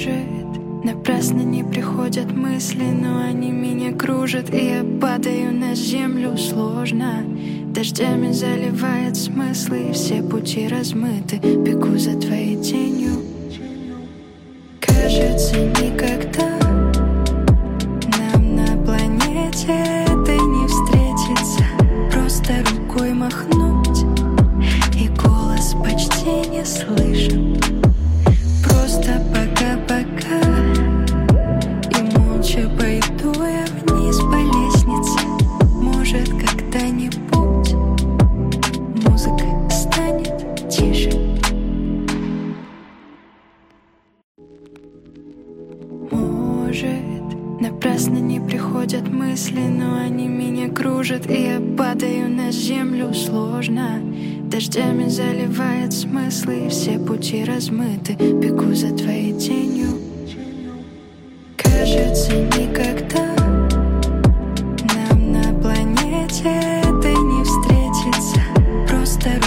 Может, напрасно не приходят мысли, но они меня кружат, и я падаю на землю сложно. Дождями заливает смыслы, и все пути размыты. Бегу за твоей тенью. Кажется, никогда нам на планете этой не встретиться. Просто рукой махнуть, и голос почти не слышен. Просто пока-пока, и молча пойду я вниз по лестнице. Может, когда-нибудь музыка станет тише. Может, напрасно не приходят мысли, но они меня кружат, и я падаю на землю сложно. Дождями заливает смыслы, и все пути размыты. Бегу за твоей тенью.